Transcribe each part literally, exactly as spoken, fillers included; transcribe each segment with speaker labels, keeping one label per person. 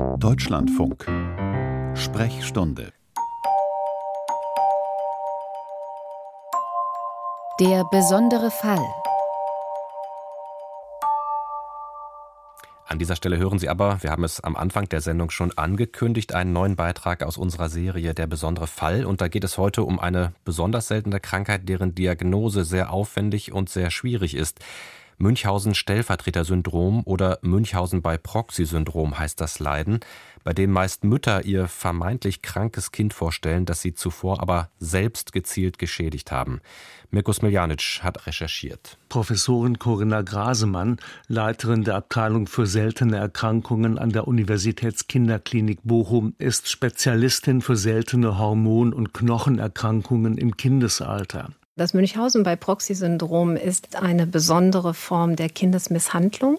Speaker 1: Deutschlandfunk. Sprechstunde.
Speaker 2: Der besondere Fall.
Speaker 3: An dieser Stelle hören Sie aber, wir haben es am Anfang der Sendung schon angekündigt, einen neuen Beitrag aus unserer Serie Der besondere Fall. Und da geht es heute um eine besonders seltene Krankheit, deren Diagnose sehr aufwendig und sehr schwierig ist. Münchhausen-Stellvertreter-Syndrom oder Münchhausen-by-Proxy-Syndrom heißt das Leiden, bei dem meist Mütter ihr vermeintlich krankes Kind vorstellen, das sie zuvor aber selbst gezielt geschädigt haben. Mirko Smiljanic hat recherchiert.
Speaker 4: Professorin Corinna Grasemann, Leiterin der Abteilung für seltene Erkrankungen an der Universitätskinderklinik Bochum, ist Spezialistin für seltene Hormon- und Knochenerkrankungen im Kindesalter.
Speaker 5: Das Münchhausen-by-Proxy-Syndrom ist eine besondere Form der Kindesmisshandlung.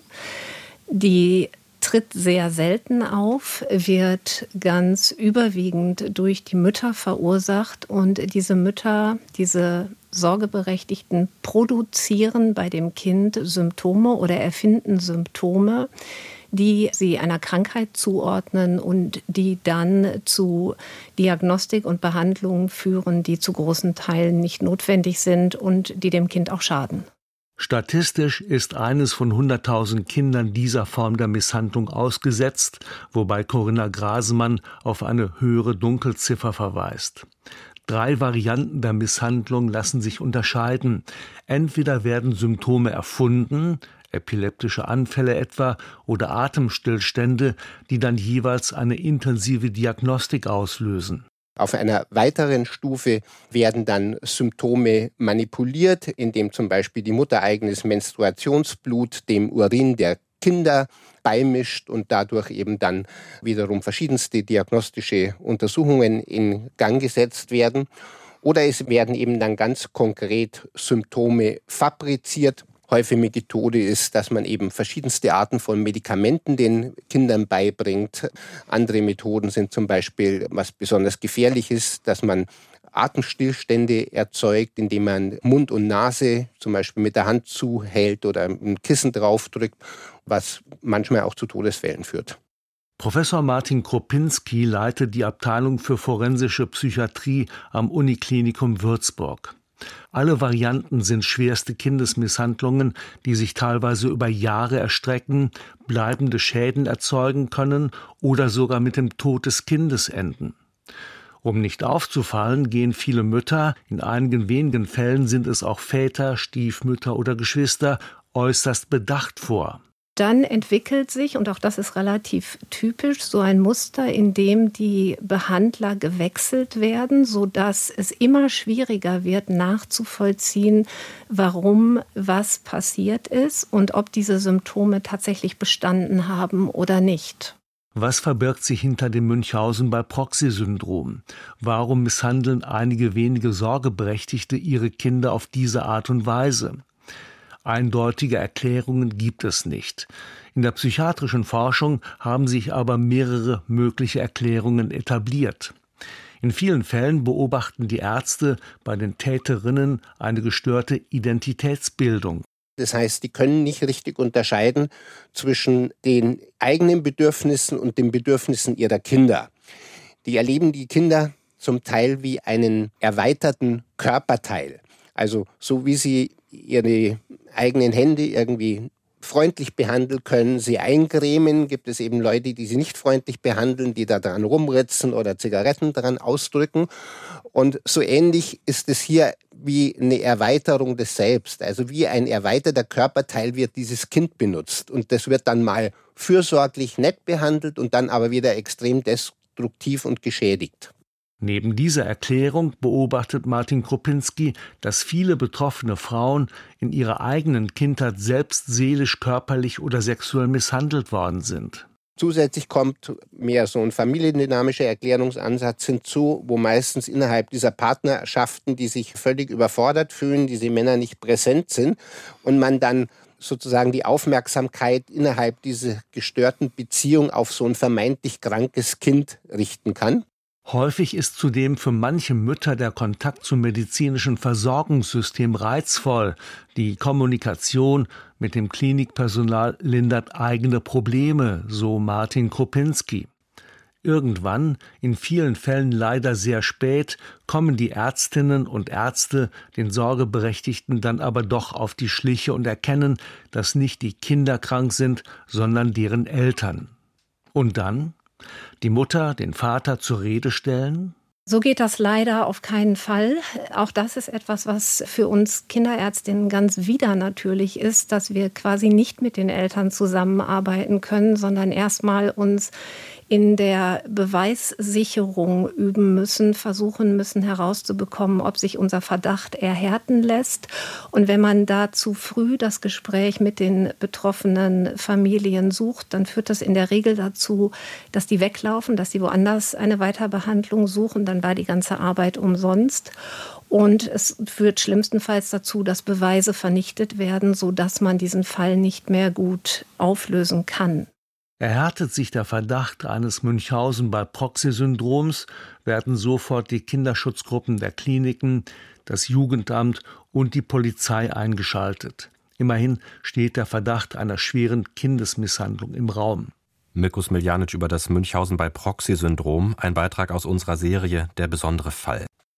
Speaker 5: Die tritt sehr selten auf, wird ganz überwiegend durch die Mütter verursacht. Und diese Mütter, diese Sorgeberechtigten, produzieren bei dem Kind Symptome oder erfinden Symptome, die sie einer Krankheit zuordnen und die dann zu Diagnostik und Behandlungen führen, die zu großen Teilen nicht notwendig sind und die dem Kind auch schaden.
Speaker 4: Statistisch ist eines von hunderttausend Kindern dieser Form der Misshandlung ausgesetzt, wobei Corinna Grasemann auf eine höhere Dunkelziffer verweist. Drei Varianten der Misshandlung lassen sich unterscheiden. Entweder werden Symptome erfunden, epileptische Anfälle etwa oder Atemstillstände, die dann jeweils eine intensive Diagnostik auslösen.
Speaker 6: Auf einer weiteren Stufe werden dann Symptome manipuliert, indem zum Beispiel die Mutter eigenes Menstruationsblut dem Urin der Kinder beimischt und dadurch eben dann wiederum verschiedenste diagnostische Untersuchungen in Gang gesetzt werden. Oder es werden eben dann ganz konkret Symptome fabriziert. Häufige Methode ist, dass man eben verschiedenste Arten von Medikamenten den Kindern beibringt. Andere Methoden sind zum Beispiel, was besonders gefährlich ist, dass man Atemstillstände erzeugt, indem man Mund und Nase zum Beispiel mit der Hand zuhält oder ein Kissen draufdrückt, was manchmal auch zu Todesfällen führt.
Speaker 4: Professor Martin Kropinski leitet die Abteilung für forensische Psychiatrie am Uniklinikum Würzburg. Alle Varianten sind schwerste Kindesmisshandlungen, die sich teilweise über Jahre erstrecken, bleibende Schäden erzeugen können oder sogar mit dem Tod des Kindes enden. Um nicht aufzufallen, gehen viele Mütter, in einigen wenigen Fällen sind es auch Väter, Stiefmütter oder Geschwister, äußerst bedacht vor.
Speaker 5: Dann entwickelt sich, und auch das ist relativ typisch, so ein Muster, in dem die Behandler gewechselt werden, sodass es immer schwieriger wird, nachzuvollziehen, warum was passiert ist und ob diese Symptome tatsächlich bestanden haben oder nicht.
Speaker 4: Was verbirgt sich hinter dem Münchhausen-by-Proxy-Syndrom? Warum misshandeln einige wenige Sorgeberechtigte ihre Kinder auf diese Art und Weise? Eindeutige Erklärungen gibt es nicht. In der psychiatrischen Forschung haben sich aber mehrere mögliche Erklärungen etabliert. In vielen Fällen beobachten die Ärzte bei den Täterinnen eine gestörte Identitätsbildung.
Speaker 6: Das heißt, die können nicht richtig unterscheiden zwischen den eigenen Bedürfnissen und den Bedürfnissen ihrer Kinder. Die erleben die Kinder zum Teil wie einen erweiterten Körperteil. Also so wie sie ihre eigenen Hände irgendwie freundlich behandeln können, sie eincremen, gibt es eben Leute, die sie nicht freundlich behandeln, die da dran rumritzen oder Zigaretten dran ausdrücken. Und so ähnlich ist es hier wie eine Erweiterung des Selbst. Also wie ein erweiterter Körperteil wird dieses Kind benutzt. Und das wird dann mal fürsorglich nett behandelt und dann aber wieder extrem destruktiv und geschädigt.
Speaker 4: Neben dieser Erklärung beobachtet Martin Kropinski, dass viele betroffene Frauen in ihrer eigenen Kindheit selbst seelisch, körperlich oder sexuell misshandelt worden sind.
Speaker 6: Zusätzlich kommt mehr so ein familiendynamischer Erklärungsansatz hinzu, wo meistens innerhalb dieser Partnerschaften, die sich völlig überfordert fühlen, diese Männer nicht präsent sind und man dann sozusagen die Aufmerksamkeit innerhalb dieser gestörten Beziehung auf so ein vermeintlich krankes Kind richten kann.
Speaker 4: Häufig ist zudem für manche Mütter der Kontakt zum medizinischen Versorgungssystem reizvoll. Die Kommunikation mit dem Klinikpersonal lindert eigene Probleme, so Martin Kropinski. Irgendwann, in vielen Fällen leider sehr spät, kommen die Ärztinnen und Ärzte den Sorgeberechtigten dann aber doch auf die Schliche und erkennen, dass nicht die Kinder krank sind, sondern deren Eltern. Und dann? Die Mutter, den Vater zur Rede stellen?
Speaker 5: So geht das leider auf keinen Fall. Auch das ist etwas, was für uns Kinderärztinnen ganz widernatürlich ist, dass wir quasi nicht mit den Eltern zusammenarbeiten können, sondern erstmal uns in der Beweissicherung üben müssen, versuchen müssen herauszubekommen, ob sich unser Verdacht erhärten lässt. Und wenn man da zu früh das Gespräch mit den betroffenen Familien sucht, dann führt das in der Regel dazu, dass die weglaufen, dass sie woanders eine Weiterbehandlung suchen. Dann war die ganze Arbeit umsonst. Und es führt schlimmstenfalls dazu, dass Beweise vernichtet werden, sodass man diesen Fall nicht mehr gut auflösen kann.
Speaker 4: Erhärtet sich der Verdacht eines Münchhausen-bei-Proxy-Syndroms, werden sofort die Kinderschutzgruppen der Kliniken, das Jugendamt und die Polizei eingeschaltet. Immerhin steht der Verdacht einer schweren Kindesmisshandlung im Raum.
Speaker 3: Mirko Smiljanic über das Münchhausen-bei-Proxy-Syndrom, ein Beitrag aus unserer Serie Der besondere Fall.